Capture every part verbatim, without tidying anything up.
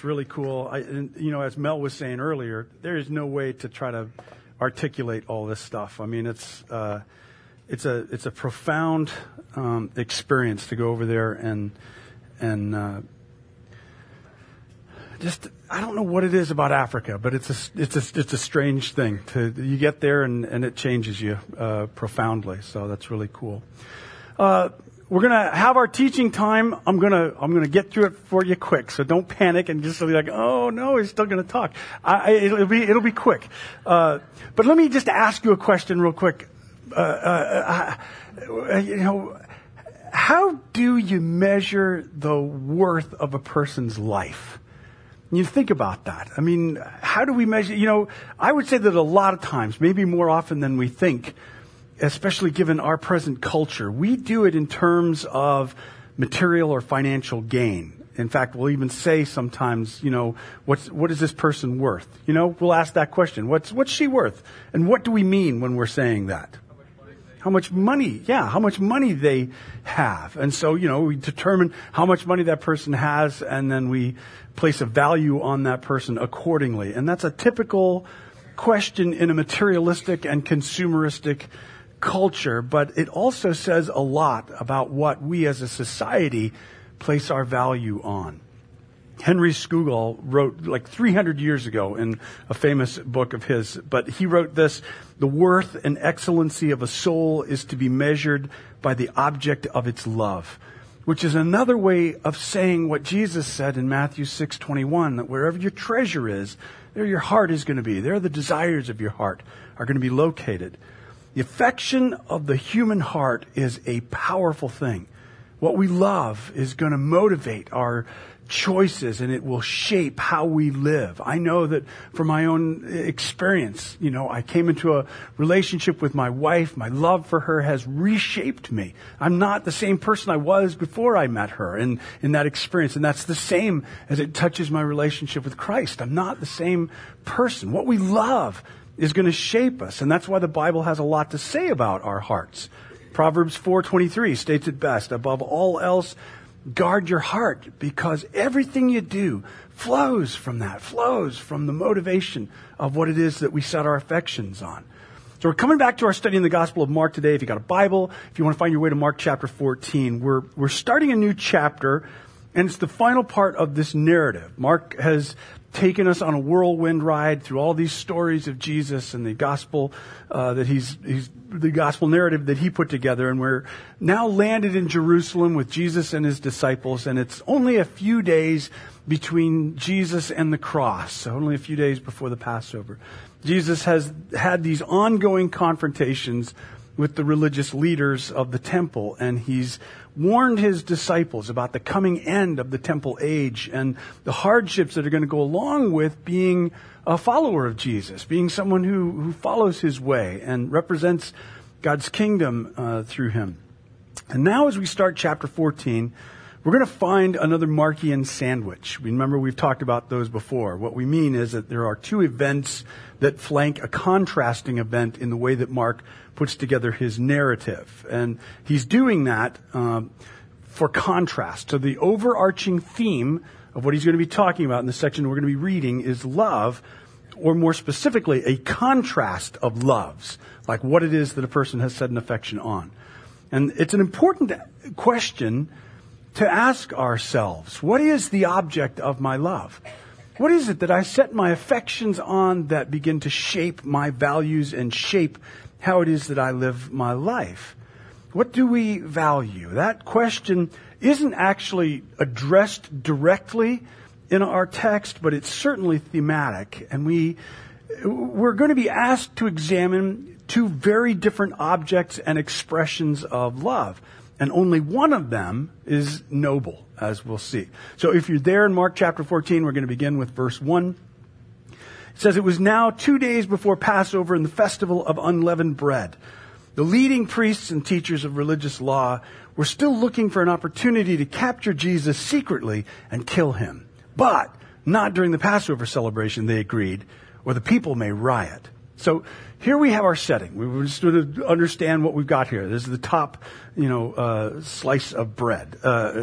it's really cool. I, and, you know, as Mel was saying earlier, there is no way to try to articulate all this stuff. I mean, it's uh, it's a it's a profound um, experience to go over there and and uh, just I don't know what it is about Africa, but it's a it's a it's a strange thing. To you get there and, and it changes you uh, profoundly. So that's really cool. Uh, We're going to have our teaching time. I'm going to, I'm going to get through it for you quick. So don't panic and just be like, oh no, he's still going to talk. I, it'll be, it'll be quick. Uh, but let me just ask you a question real quick. Uh, uh, uh, you know, how do you measure the worth of a person's life? You think about that. I mean, how do we measure, you know, I would say that a lot of times, maybe more often than we think, especially given our present culture, we do it in terms of material or financial gain. In fact, we'll even say sometimes, you know, what's, what is this person worth? You know, we'll ask that question. What's, what's she worth? And what do we mean when we're saying that? How much money? Yeah, how much money they have. And so, you know, we determine how much money that person has, and then we place a value on that person accordingly. And that's a typical question in a materialistic and consumeristic culture, but it also says a lot about what we as a society place our value on. Henry Scougal wrote like three hundred years ago in a famous book of his, but he wrote this: the worth and excellency of a soul is to be measured by the object of its love, which is another way of saying what Jesus said in Matthew six twenty-one, that wherever your treasure is, there your heart is going to be. There the desires of your heart are going to be located. The affection of the human heart is a powerful thing. What we love is going to motivate our choices, and it will shape how we live. I know that from my own experience, you know, I came into a relationship with my wife. My love for her has reshaped me. I'm not the same person I was before I met her in, in that experience. And that's the same as it touches my relationship with Christ. I'm not the same person. What we love is going to shape us. And that's why the Bible has a lot to say about our hearts. Proverbs four twenty-three states it best: above all else, guard your heart, because everything you do flows from that, flows from the motivation of what it is that we set our affections on. So we're coming back to our study in the Gospel of Mark today. If you got a Bible, if you want to find your way to Mark chapter fourteen, we're, we're starting a new chapter, and it's the final part of this narrative. Mark has taken us on a whirlwind ride through all these stories of Jesus and the gospel uh, that he's, he's the gospel narrative that he put together, and we're now landed in Jerusalem with Jesus and his disciples, and it's only a few days between Jesus and the cross, so only a few days before the Passover. Jesus has had these ongoing confrontations with the religious leaders of the temple, and he's warned his disciples about the coming end of the temple age and the hardships that are going to go along with being a follower of Jesus, being someone who, who follows his way and represents God's kingdom uh, through him. And now as we start chapter fourteen, we're going to find another Markian sandwich. Remember, we've talked about those before. What we mean is that there are two events that flank a contrasting event in the way that Mark puts together his narrative. And he's doing that um, for contrast. So the overarching theme of what he's going to be talking about in the section we're going to be reading is love, or more specifically, a contrast of loves, like what it is that a person has set an affection on. And it's an important question to ask ourselves: what is the object of my love? What is it that I set my affections on that begin to shape my values and shape how it is that I live my life? What do we value? That question isn't actually addressed directly in our text, but it's certainly thematic. And we, we're going to be asked to examine two very different objects and expressions of love. And only one of them is noble, as we'll see. So if you're there in Mark chapter fourteen, we're going to begin with verse one. It says, "It was now two days before Passover and the festival of unleavened bread. The leading priests and teachers of religious law were still looking for an opportunity to capture Jesus secretly and kill him. But not during the Passover celebration, they agreed, or the people may riot." So here we have our setting. We just want to understand what we've got here. This is the top, you know, uh, slice of bread. Uh,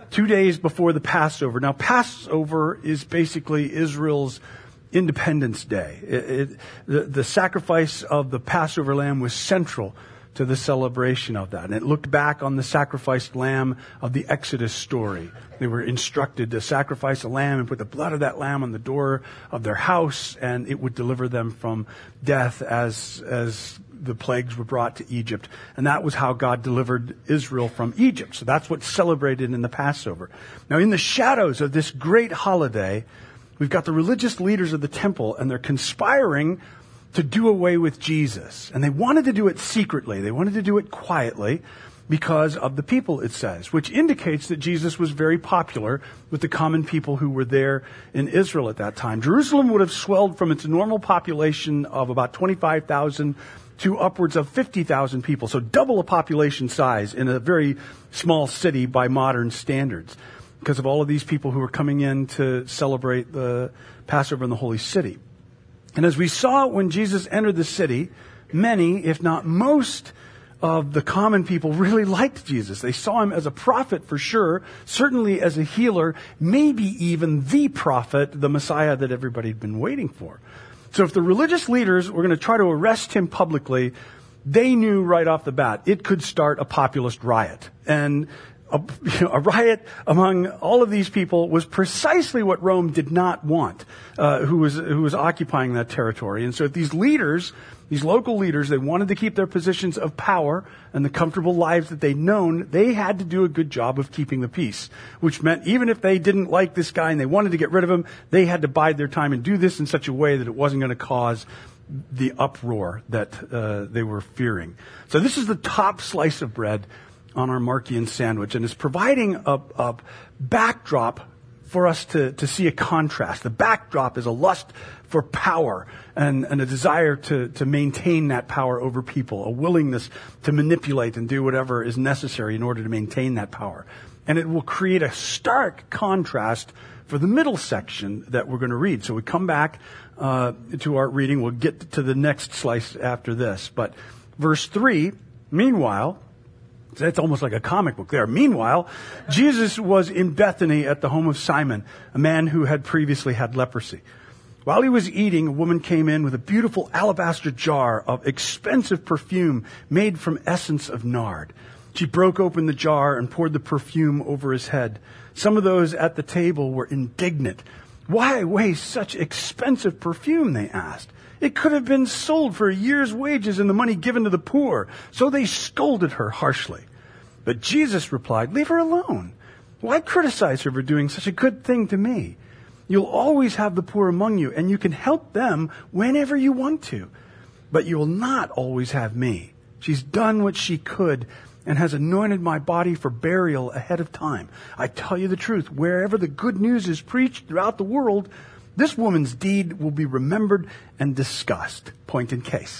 two days before the Passover. Now, Passover is basically Israel's Independence Day. It, it, the, the sacrifice of the Passover lamb was central to the celebration of that. And it looked back on the sacrificed lamb of the Exodus story. They were instructed to sacrifice a lamb and put the blood of that lamb on the door of their house, and it would deliver them from death as, as the plagues were brought to Egypt. And that was how God delivered Israel from Egypt. So that's what's celebrated in the Passover. Now, in the shadows of this great holiday, we've got the religious leaders of the temple, and they're conspiring to do away with Jesus. And they wanted to do it secretly. They wanted to do it quietly because of the people, it says, which indicates that Jesus was very popular with the common people who were there in Israel at that time. Jerusalem would have swelled from its normal population of about twenty-five thousand to upwards of fifty thousand people. So double a population size in a very small city by modern standards, because of all of these people who were coming in to celebrate the Passover in the Holy City. And as we saw when Jesus entered the city, many, if not most, of the common people really liked Jesus. They saw him as a prophet for sure, certainly as a healer, maybe even the prophet, the Messiah that everybody had been waiting for. So if the religious leaders were going to try to arrest him publicly, they knew right off the bat it could start a populist riot. And A, you know, a riot among all of these people was precisely what Rome did not want, uh, who was who was occupying that territory. And so these leaders, these local leaders, they wanted to keep their positions of power and the comfortable lives that they'd known. They had to do a good job of keeping the peace, which meant even if they didn't like this guy and they wanted to get rid of him, they had to bide their time and do this in such a way that it wasn't going to cause the uproar that uh, they were fearing. So this is the top slice of bread on our Markian sandwich, and it's providing a, a backdrop for us to, to see a contrast. The backdrop is a lust for power and, and a desire to, to maintain that power over people, a willingness to manipulate and do whatever is necessary in order to maintain that power. And it will create a stark contrast for the middle section that we're going to read. So we come back uh, to our reading. We'll get to the next slice after this. But verse three, meanwhile, it's almost like a comic book there. Meanwhile, Jesus was in Bethany at the home of Simon, a man who had previously had leprosy. While he was eating, a woman came in with a beautiful alabaster jar of expensive perfume made from essence of nard. She broke open the jar and poured the perfume over his head. Some of those at the table were indignant. "Why waste such expensive perfume?" they asked. "It could have been sold for a year's wages and the money given to the poor." So they scolded her harshly. But Jesus replied, "Leave her alone. Why criticize her for doing such a good thing to me? You'll always have the poor among you, and you can help them whenever you want to. But you will not always have me. She's done what she could and has anointed my body for burial ahead of time. I tell you the truth, wherever the good news is preached throughout the world, this woman's deed will be remembered and discussed." Point in case.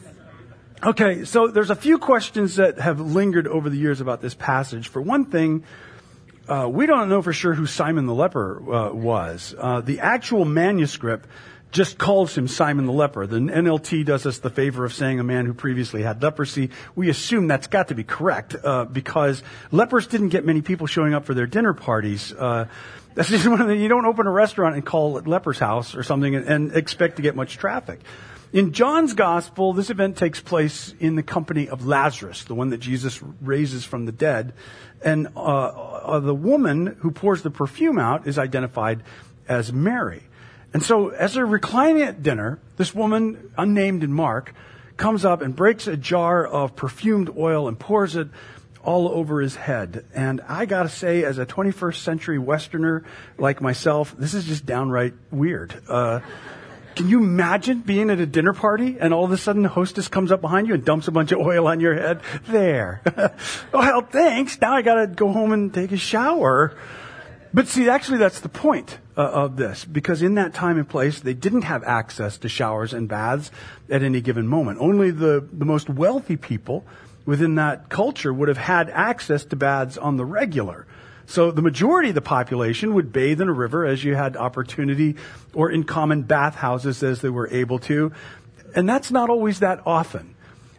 Okay, so there's a few questions that have lingered over the years about this passage. For one thing, uh, we don't know for sure who Simon the leper uh, was. Uh, the actual manuscript just calls him Simon the leper. The N L T does us the favor of saying a man who previously had leprosy. We assume that's got to be correct uh, because lepers didn't get many people showing up for their dinner parties. Uh, That's just one of the, you don't open a restaurant and call it Leper's House or something and, and expect to get much traffic. In John's gospel, this event takes place in the company of Lazarus, the one that Jesus raises from the dead. And uh, uh, the woman who pours the perfume out is identified as Mary. And so as they're reclining at dinner, this woman, unnamed in Mark, comes up and breaks a jar of perfumed oil and pours it all over his head. And I gotta say, as a twenty-first century Westerner like myself, this is just downright weird. Uh, can you imagine being at a dinner party and all of a sudden the hostess comes up behind you and dumps a bunch of oil on your head? There. Well, thanks. Now I gotta go home and take a shower. But see, actually that's the point uh, of this, because in that time and place, they didn't have access to showers and baths at any given moment. Only the, the most wealthy people within that culture would have had access to baths on the regular. So the majority of the population would bathe in a river as you had opportunity, or in common bathhouses as they were able to. And that's not always that often.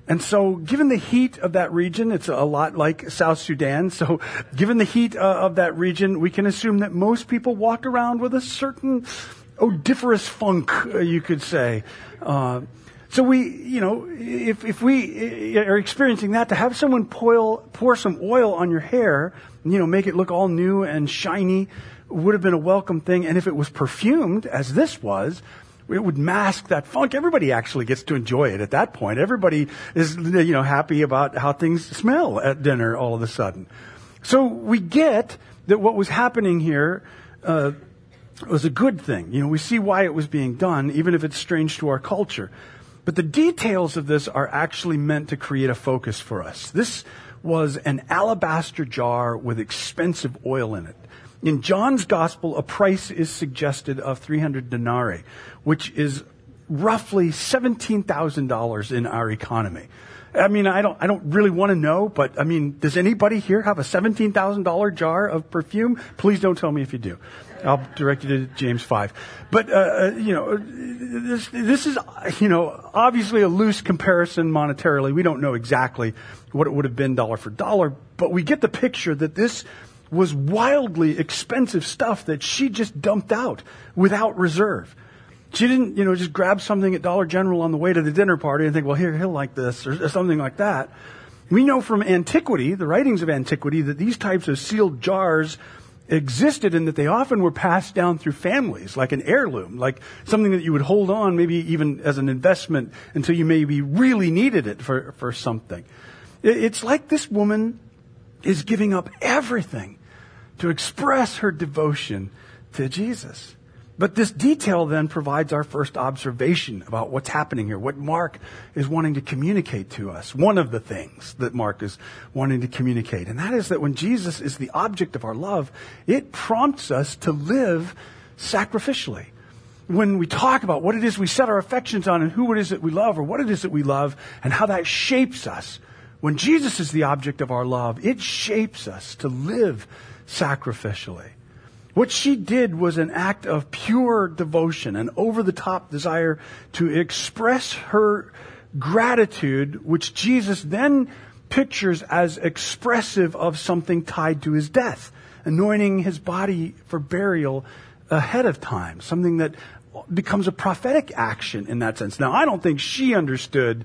And so given the heat of that region, it's a lot like South Sudan. So given the heat uh, of that region, we can assume that most people walked around with a certain odoriferous funk, uh, you could say. Uh, so we, you know, if, if we are experiencing that, to have someone pour, pour some oil on your hair, you know, make it look all new and shiny, would have been a welcome thing. And if it was perfumed, as this was, it would mask that funk. Everybody actually gets to enjoy it at that point. Everybody is, you know, happy about how things smell at dinner all of a sudden. So we get that what was happening here uh, was a good thing. You know, we see why it was being done, even if it's strange to our culture. But the details of this are actually meant to create a focus for us. This was an alabaster jar with expensive oil in it. In John's gospel, a price is suggested of three hundred denarii, which is roughly seventeen thousand dollars in our economy. I mean, I don't, I don't really want to know, but I mean, does anybody here have a seventeen thousand dollars jar of perfume? Please don't tell me if you do. I'll direct you to James five. But, uh, you know, this, this is, you know, obviously a loose comparison monetarily. We don't know exactly what it would have been dollar for dollar, but we get the picture that this was wildly expensive stuff that she just dumped out without reserve. She didn't, you know, just grab something at Dollar General on the way to the dinner party and think, well, here, he'll like this, or, or something like that. We know from antiquity, the writings of antiquity, that these types of sealed jars existed and that they often were passed down through families, like an heirloom, like something that you would hold on, maybe even as an investment until you maybe really needed it for, for something. It's like this woman is giving up everything to express her devotion to Jesus. But this detail then provides our first observation about what's happening here, what Mark is wanting to communicate to us. One of the things that Mark is wanting to communicate, and that is that when Jesus is the object of our love, it prompts us to live sacrificially. When we talk about what it is we set our affections on and who it is that we love or what it is that we love and how that shapes us, when Jesus is the object of our love, it shapes us to live sacrificially. What she did was an act of pure devotion, an over-the-top desire to express her gratitude, which Jesus then pictures as expressive of something tied to his death, anointing his body for burial ahead of time, something that becomes a prophetic action in that sense. Now, I don't think she understood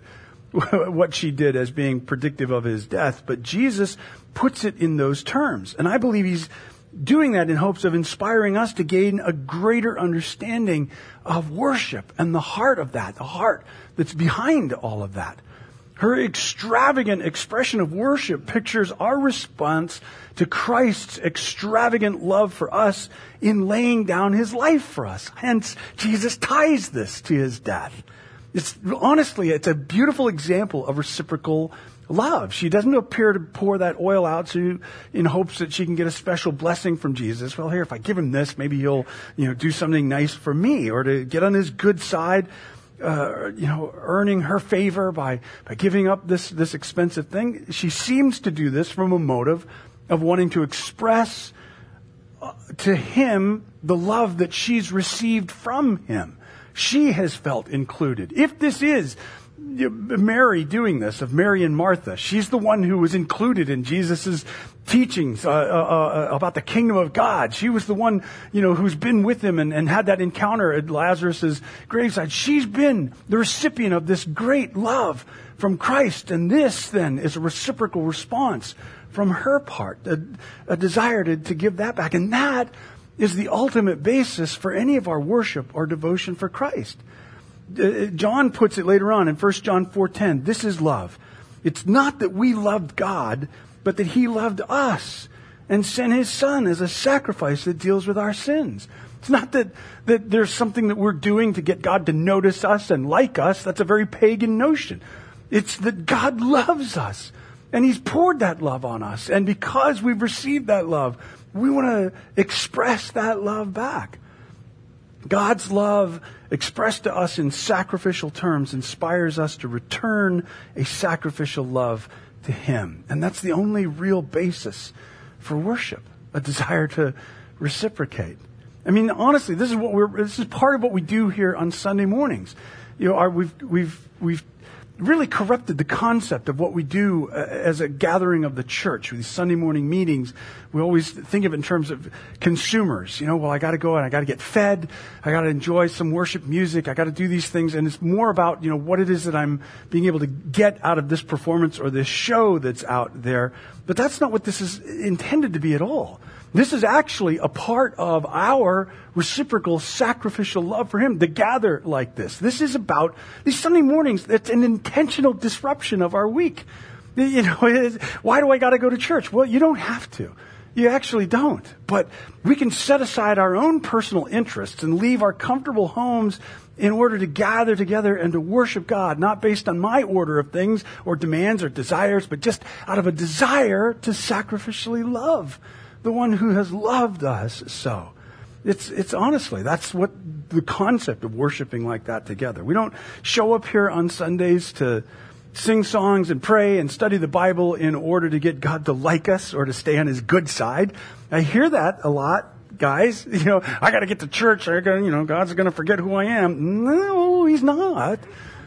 what she did as being predictive of his death, but Jesus puts it in those terms. And I believe he's doing that in hopes of inspiring us to gain a greater understanding of worship and the heart of that, the heart that's behind all of that. Her extravagant expression of worship pictures our response to Christ's extravagant love for us in laying down his life for us. Hence, Jesus ties this to his death. It's honestly, it's a beautiful example of reciprocal love. She doesn't appear to pour that oil out to, in hopes that she can get a special blessing from Jesus. Well, here, if I give him this, maybe he'll, you know, do something nice for me, or to get on his good side, uh, you know, earning her favor by, by giving up this, this expensive thing. She seems to do this from a motive of wanting to express to him the love that she's received from him. She has felt included. If this is Mary doing this, of Mary and Martha, she's the one who was included in Jesus's teachings uh, uh, uh, about the kingdom of God. She was the one, you know, who's been with him and, and had that encounter at Lazarus's graveside. She's been the recipient of this great love from Christ, and this then is a reciprocal response from her part, a, a desire to, to give that back, and that is the ultimate basis for any of our worship or devotion for Christ. Uh, John puts it later on in First John four ten. This is love. It's not that we loved God, but that he loved us and sent his son as a sacrifice that deals with our sins. It's not that, that there's something that we're doing to get God to notice us and like us. That's a very pagan notion. It's that God loves us, and he's poured that love on us. And because we've received that love, we want to express that love back. God's love expressed to us in sacrificial terms inspires us to return a sacrificial love to him. And that's the only real basis for worship, a desire to reciprocate. I mean, honestly, this is what we're, this is part of what we do here on Sunday mornings. You know, our, we've, we've, we've really corrupted the concept of what we do uh, as a gathering of the church. With these Sunday morning meetings, we always think of it in terms of consumers. You know, well, I got to go and I got to get fed. I got to enjoy some worship music. I got to do these things. And it's more about, you know, what it is that I'm being able to get out of this performance or this show that's out there. But that's not what this is intended to be at all. This is actually a part of our reciprocal sacrificial love for Him to gather like this. This is about these Sunday mornings. It's an intentional disruption of our week. You know, it is, why do I got to go to church? Well, you don't have to. You actually don't. But we can set aside our own personal interests and leave our comfortable homes in order to gather together and to worship God, not based on my order of things or demands or desires, but just out of a desire to sacrificially love the one who has loved us so. It's, it's honestly, that's what the concept of worshiping like that together. We don't show up here on Sundays to sing songs and pray and study the Bible in order to get God to like us or to stay on His good side. I hear that a lot, guys. You know, I got to get to church. I got, you know, God's going to forget who I am. No, He's not.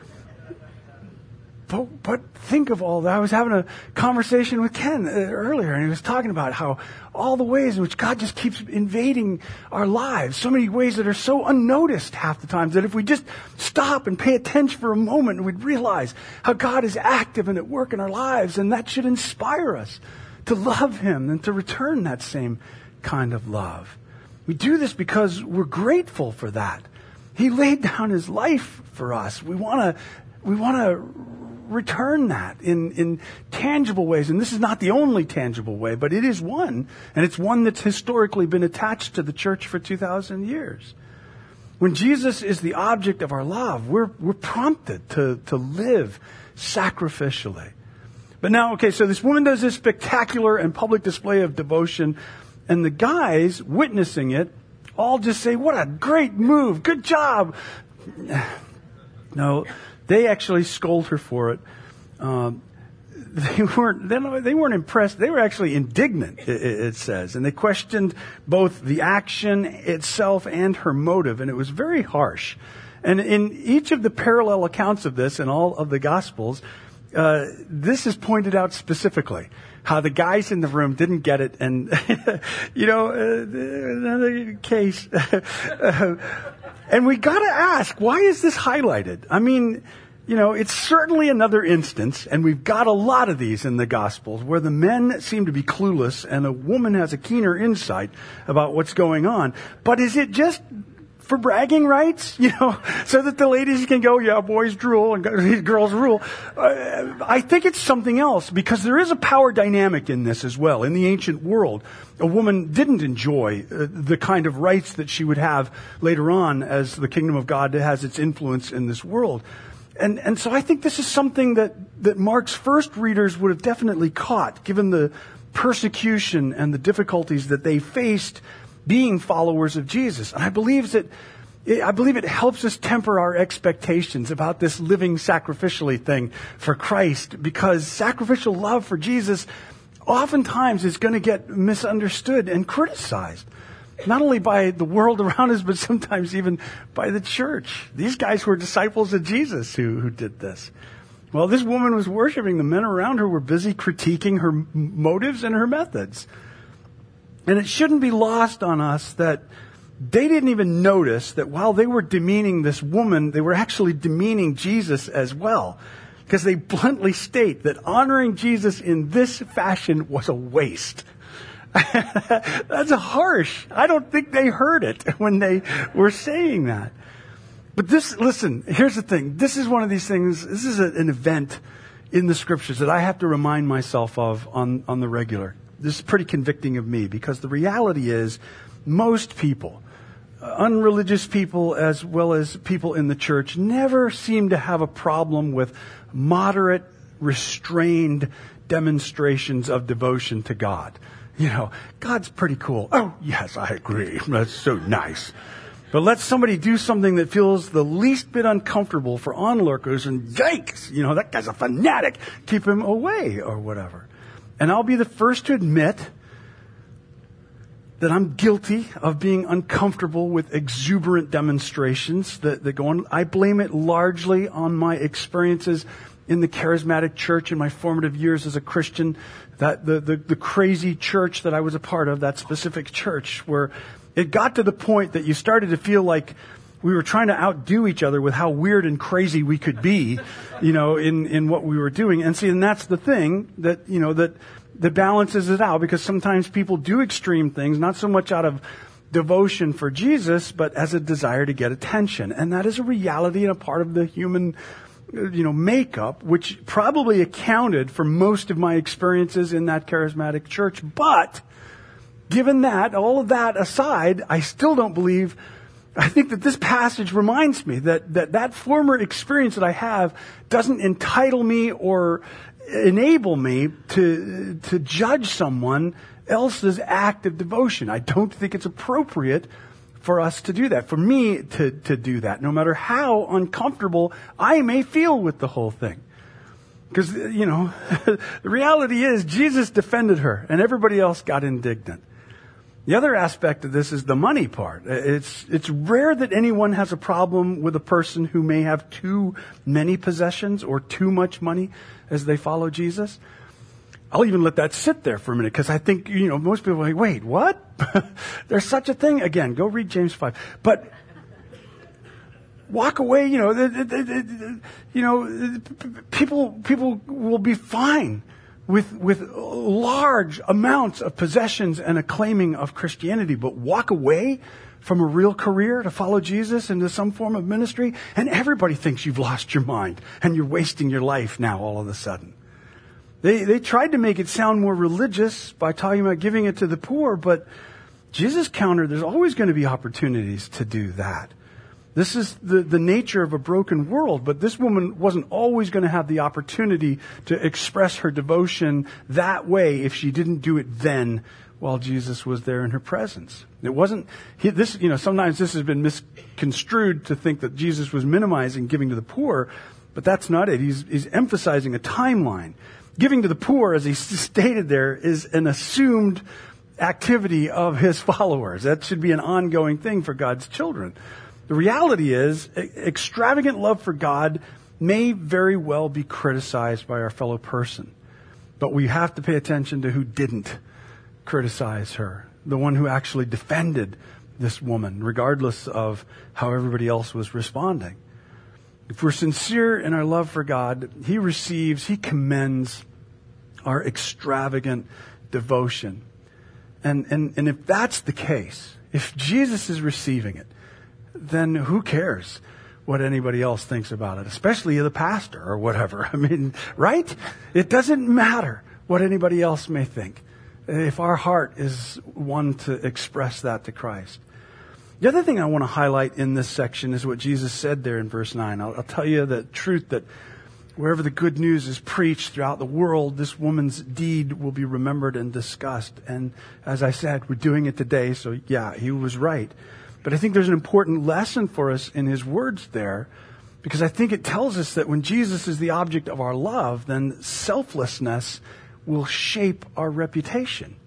But, but think of all that. I was having a conversation with Ken uh, earlier, and he was talking about how all the ways in which God just keeps invading our lives, so many ways that are so unnoticed half the times that if we just stop and pay attention for a moment, we'd realize how God is active and at work in our lives, and that should inspire us to love Him and to return that same kind of love. We do this because we're grateful for that. He laid down His life for us. We want to, we want to return that in, in tangible ways. And this is not the only tangible way, but it is one. And it's one that's historically been attached to the church for two thousand years. When Jesus is the object of our love, we're, we're prompted to, to live sacrificially. But now, okay, so this woman does this spectacular and public display of devotion, and the guys witnessing it all just say, what a great move. Good job. No, they actually scold her for it. Um, they weren't, they weren't impressed. They were actually indignant, it, it says. And they questioned both the action itself and her motive. And it was very harsh. And in each of the parallel accounts of this in all of the Gospels, uh, this is pointed out specifically. How the guys in the room didn't get it. And, you know, uh, another case. uh, and we got to ask, why is this highlighted? I mean, you know, it's certainly another instance, and we've got a lot of these in the Gospels, where the men seem to be clueless and a woman has a keener insight about what's going on. But is it just for bragging rights, you know, so that the ladies can go, yeah, boys drool and girls rule? Uh, I think it's something else, because there is a power dynamic in this as well. In the ancient world, a woman didn't enjoy uh, the kind of rights that she would have later on as the kingdom of God has its influence in this world. And and so I think this is something that, that Mark's first readers would have definitely caught, given the persecution and the difficulties that they faced being followers of Jesus. And I believe that I believe it helps us temper our expectations about this living sacrificially thing for Christ, because sacrificial love for Jesus oftentimes is going to get misunderstood and criticized. Not only by the world around us, but sometimes even by the church. These guys were disciples of Jesus who, who did this. Well, this woman was worshiping. The men around her were busy critiquing her motives and her methods. And it shouldn't be lost on us that they didn't even notice that while they were demeaning this woman, they were actually demeaning Jesus as well. Because they bluntly state that honoring Jesus in this fashion was a waste. That's harsh. I don't think they heard it when they were saying that. But this, listen, here's the thing. This is one of these things, this is a, an event in the scriptures that I have to remind myself of on, on the regular. This is pretty convicting of me, because the reality is most people, uh, unreligious people as well as people in the church, never seem to have a problem with moderate, restrained demonstrations of devotion to God. You know, God's pretty cool. Oh, yes, I agree. That's so nice. But let somebody do something that feels the least bit uncomfortable for onlookers, and yikes, you know, that guy's a fanatic. Keep him away or whatever. And I'll be the first to admit that I'm guilty of being uncomfortable with exuberant demonstrations that, that go on. I blame it largely on my experiences in the charismatic church in my formative years as a Christian, that the, the, the crazy church that I was a part of, that specific church, where it got to the point that you started to feel like we were trying to outdo each other with how weird and crazy we could be, you know, in, in what we were doing. And see, and that's the thing that, you know, that, that balances it out, because sometimes people do extreme things, not so much out of devotion for Jesus, but as a desire to get attention. And that is a reality and a part of the human, you know, makeup, which probably accounted for most of my experiences in that charismatic church. But given that, all of that aside, I still don't believe, I think that this passage reminds me that, that that former experience that I have doesn't entitle me or enable me to, to judge someone else's act of devotion. I don't think it's appropriate for us to do that, for me to, to do that, no matter how uncomfortable I may feel with the whole thing. Because, you know, the reality is Jesus defended her and everybody else got indignant. The other aspect of this is the money part. It's, it's rare that anyone has a problem with a person who may have too many possessions or too much money as they follow Jesus. I'll even let that sit there for a minute, because I think, you know, most people are like, wait, what? There's such a thing? Again, go read James five. But walk away, you know, you know, people, people will be fine with, with large amounts of possessions and a claiming of Christianity, but walk away from a real career to follow Jesus into some form of ministry, and everybody thinks you've lost your mind and you're wasting your life now all of a sudden. They, they tried to make it sound more religious by talking about giving it to the poor, but Jesus countered, there's always going to be opportunities to do that. This is the, the nature of a broken world, but this woman wasn't always going to have the opportunity to express her devotion that way if she didn't do it then while Jesus was there in her presence. It wasn't, he, this, you know, sometimes this has been misconstrued to think that Jesus was minimizing giving to the poor, but that's not it. He's, he's emphasizing a timeline. Giving to the poor, as he stated there, is an assumed activity of his followers. That should be an ongoing thing for God's children. The reality is, extravagant love for God may very well be criticized by our fellow person. But we have to pay attention to who didn't criticize her. The one who actually defended this woman, regardless of how everybody else was responding. If we're sincere in our love for God, He receives, He commends our extravagant devotion. And, and, and if that's the case, if Jesus is receiving it, then who cares what anybody else thinks about it, especially the pastor or whatever. I mean, right? It doesn't matter what anybody else may think if our heart is one to express that to Christ. The other thing I want to highlight in this section is what Jesus said there in verse nine. I'll, I'll tell you the truth that wherever the good news is preached throughout the world, this woman's deed will be remembered and discussed. And as I said, we're doing it today, so yeah, he was right. But I think there's an important lesson for us in his words there, because I think it tells us that when Jesus is the object of our love, then selflessness will shape our reputation.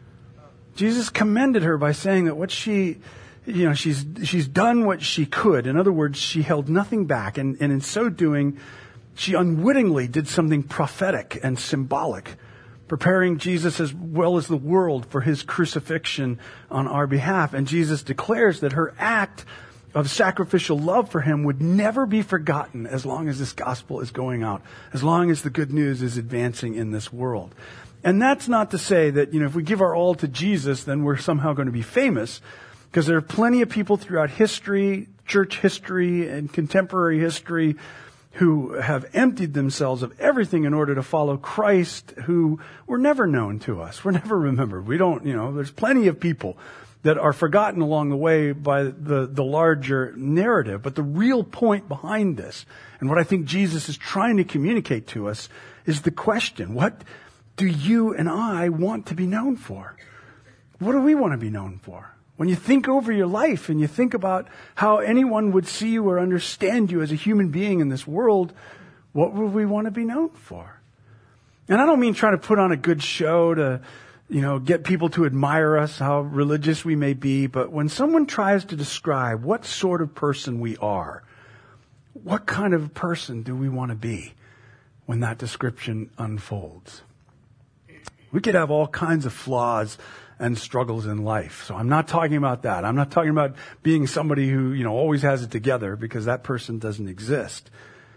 Jesus commended her by saying that what she, you know, she's she's done what she could. In other words, she held nothing back, and, and in so doing, she unwittingly did something prophetic and symbolic, preparing Jesus as well as the world for his crucifixion on our behalf. And Jesus declares that her act of sacrificial love for him would never be forgotten as long as this gospel is going out, as long as the good news is advancing in this world. And that's not to say that, you know, if we give our all to Jesus, then we're somehow going to be famous, because there are plenty of people throughout history, church history, and contemporary history who have emptied themselves of everything in order to follow Christ, who were never known to us. We're never remembered. We don't, you know, there's plenty of people that are forgotten along the way by the, the larger narrative. But the real point behind this, and what I think Jesus is trying to communicate to us, is the question, what do you and I want to be known for? What do we want to be known for? When you think over your life and you think about how anyone would see you or understand you as a human being in this world, what would we want to be known for? And I don't mean trying to put on a good show to, you know, get people to admire us, how religious we may be, but when someone tries to describe what sort of person we are, what kind of person do we want to be? when that description unfolds. We could have all kinds of flaws and struggles in life. So I'm not talking about that. I'm not talking about being somebody who, you know, always has it together, because that person doesn't exist.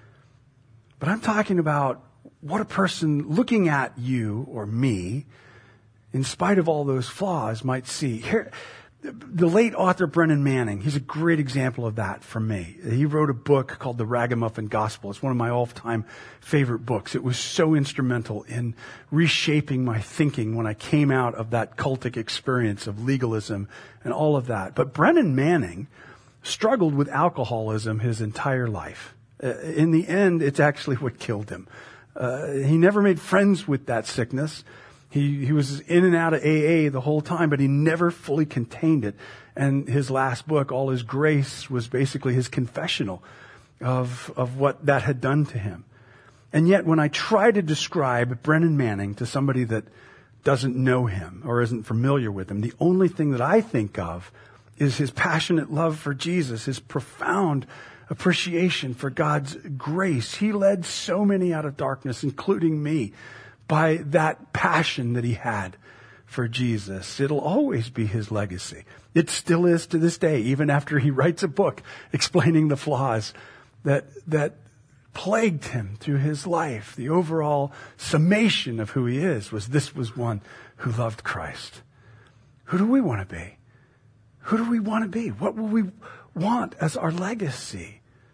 But I'm talking about what a person looking at you or me, in spite of all those flaws, might see. Here, the late author Brennan Manning, he's a great example of that for me. He wrote a book called The Ragamuffin Gospel. It's one of my all-time favorite books. It was so instrumental in reshaping my thinking when I came out of that cultic experience of legalism and all of that. But Brennan Manning struggled with alcoholism his entire life. Uh, in the end, it's actually what killed him. Uh, he never made friends with that sickness. He, he was in and out of A A the whole time, but he never fully contained it. And his last book, All Is Grace, was basically his confessional of, of what that had done to him. And yet when I try to describe Brennan Manning to somebody that doesn't know him or isn't familiar with him, the only thing that I think of is his passionate love for Jesus, his profound appreciation for God's grace. He led so many out of darkness, including me, by that passion that he had for Jesus. It'll always be his legacy. It still is to this day, even after he writes a book explaining the flaws that that plagued him through his life. The overall summation of who he is was this was one who loved Christ. Who do we want to be? Who do we want to be? What will we want as our legacy?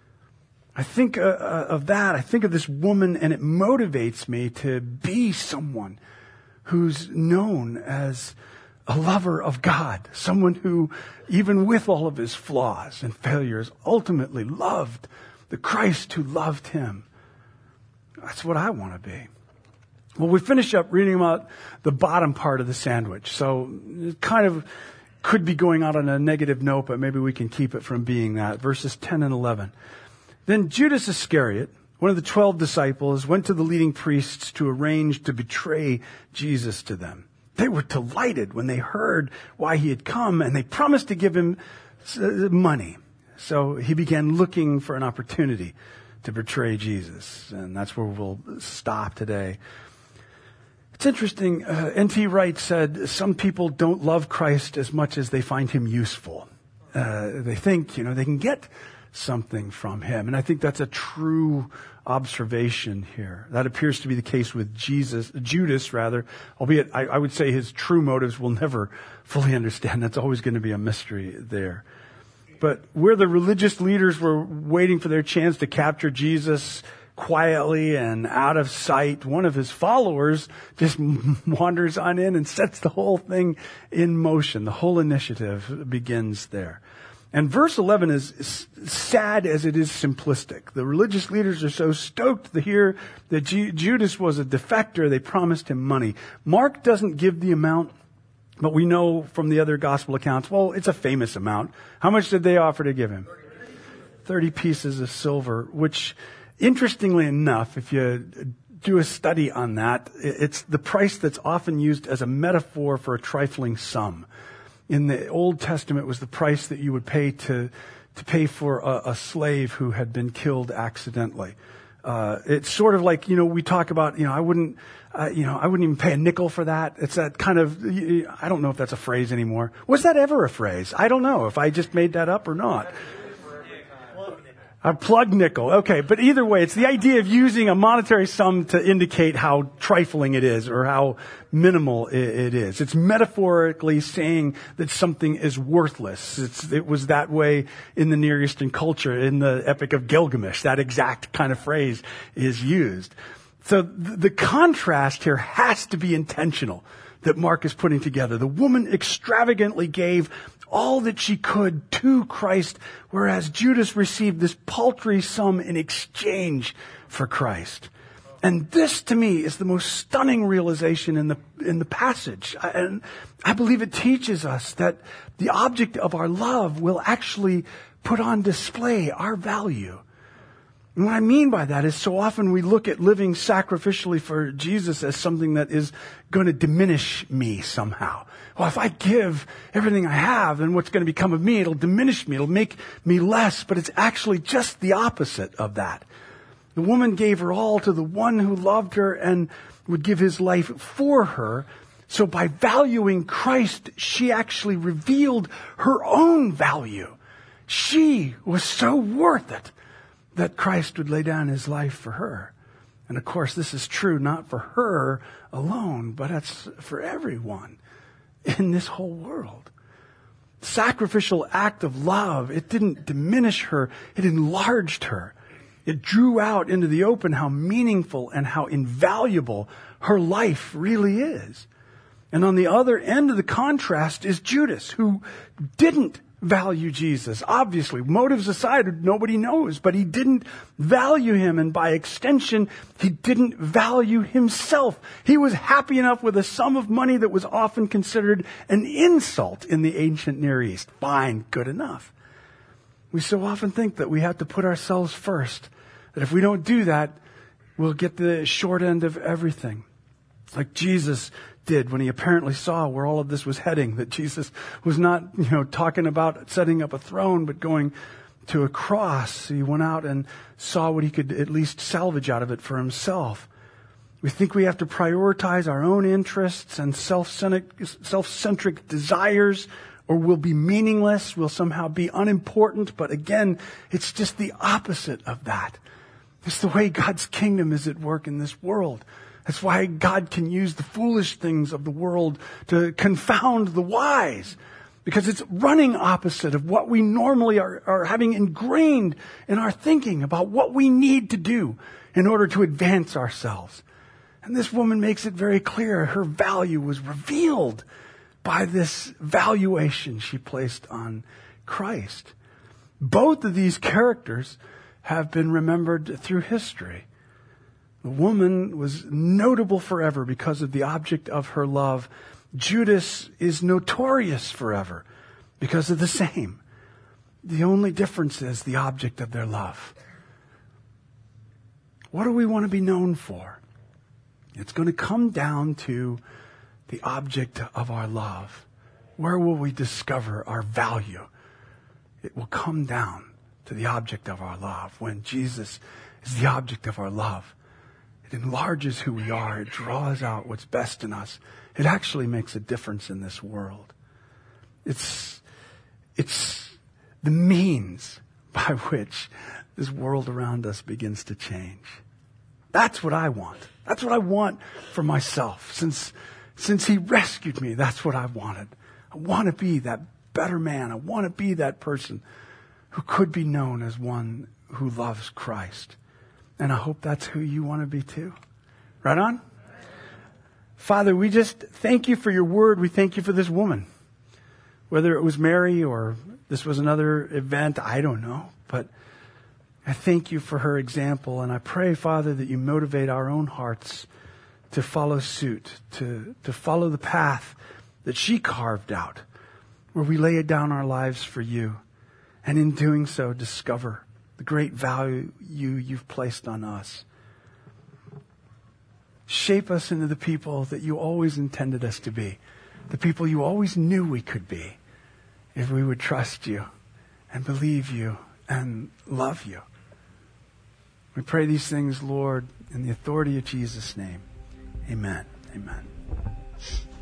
I think uh, of that. I think of this woman, and it motivates me to be someone who's known as a lover of God, someone who, even with all of his flaws and failures, ultimately loved the Christ who loved him. That's what I want to be. Well, we finish up reading about the bottom part of the sandwich. So it kind of could be going out on a negative note, but maybe we can keep it from being that. Verses ten and eleven. Then Judas Iscariot, one of the twelve disciples, went to the leading priests to arrange to betray Jesus to them. They were delighted when they heard why he had come, and they promised to give him money. So he began looking for an opportunity to betray Jesus. And that's where we'll stop today. It's interesting. Uh, N T Wright said some people don't love Christ as much as they find him useful. Uh, they think, you know, they can get something from him. And I think that's a true observation here. That appears to be the case with Jesus, Judas rather, albeit I, I would say his true motives we'll never fully understand. That's always going to be a mystery there. But where the religious leaders were waiting for their chance to capture Jesus quietly and out of sight, one of his followers just wanders on in and sets the whole thing in motion. The whole initiative begins there. And verse eleven is sad as it is simplistic. The religious leaders are so stoked to hear that G- Judas was a defector, they promised him money. Mark doesn't give the amount, but we know from the other gospel accounts, well, it's a famous amount. How much did they offer to give him? thirty pieces of silver, which, interestingly enough, if you do a study on that, it's the price that's often used as a metaphor for a trifling sum. In the Old Testament, it was the price that you would pay to to pay for a, a slave who had been killed accidentally. Uh, it's sort of like, you know, we talk about, you know, I wouldn't, uh, you know, I wouldn't even pay a nickel for that. It's that kind of, I don't know if that's a phrase anymore. Was that ever a phrase? I don't know if I just made that up or not. A plug nickel. Okay. But either way, it's the idea of using a monetary sum to indicate how trifling it is or how minimal it is. It's metaphorically saying that something is worthless. It's, it was that way in the Near Eastern culture. In the Epic of Gilgamesh, that exact kind of phrase is used. So the, the contrast here has to be intentional that Mark is putting together. The woman extravagantly gave all that she could to Christ, whereas Judas received this paltry sum in exchange for Christ. And this, to me, is the most stunning realization in the in the passage. And I believe it teaches us that the object of our love will actually put on display our value. And what I mean by that is so often we look at living sacrificially for Jesus as something that is going to diminish me somehow. Well, if I give everything I have, then what's going to become of me? It'll diminish me. It'll make me less. But it's actually just the opposite of that. The woman gave her all to the one who loved her and would give his life for her. So by valuing Christ, she actually revealed her own value. She was so worth it that Christ would lay down his life for her. And of course, this is true not for her alone, but it's for everyone in this whole world. Sacrificial act of love, it didn't diminish her, it enlarged her. It drew out into the open how meaningful and how invaluable her life really is. And on the other end of the contrast is Judas, who didn't value Jesus. Obviously, motives aside, nobody knows, but he didn't value him, and by extension, he didn't value himself. He was happy enough with a sum of money that was often considered an insult in the ancient Near East. Fine, good enough. We so often think that we have to put ourselves first, that if we don't do that, we'll get the short end of everything. Like Jesus did when he apparently saw where all of this was heading, that Jesus was not, you know, talking about setting up a throne, but going to a cross. He went out and saw what he could at least salvage out of it for himself. We think we have to prioritize our own interests and self-centric, self-centric desires, or we'll be meaningless, we'll somehow be unimportant. But again, it's just the opposite of that. It's the way God's kingdom is at work in this world. That's why God can use the foolish things of the world to confound the wise. Because it's running opposite of what we normally are, are having ingrained in our thinking about what we need to do in order to advance ourselves. And this woman makes it very clear her value was revealed by this valuation she placed on Christ. Both of these characters have been remembered through history. The woman was notable forever because of the object of her love. Judas is notorious forever because of the same. The only difference is the object of their love. What do we want to be known for? It's going to come down to the object of our love. Where will we discover our value? It will come down to the object of our love. When Jesus is the object of our love, it enlarges who we are. It draws out what's best in us. It actually makes a difference in this world. It's, it's the means by which this world around us begins to change. That's what I want. That's what I want for myself. Since, since he rescued me, that's what I wanted. I want to be that better man. I want to be that person who could be known as one who loves Christ. And I hope that's who you want to be too. Right on? Father, we just thank you for your word. We thank you for this woman. Whether it was Mary or this was another event, I don't know. But I thank you for her example. And I pray, Father, that you motivate our own hearts to follow suit, to, to follow the path that she carved out, where we lay down our lives for you. And in doing so, discover the great value you, you've placed on us. Shape us into the people that you always intended us to be. The people you always knew we could be. If we would trust you and believe you and love you. We pray these things, Lord, in the authority of Jesus' name. Amen. Amen.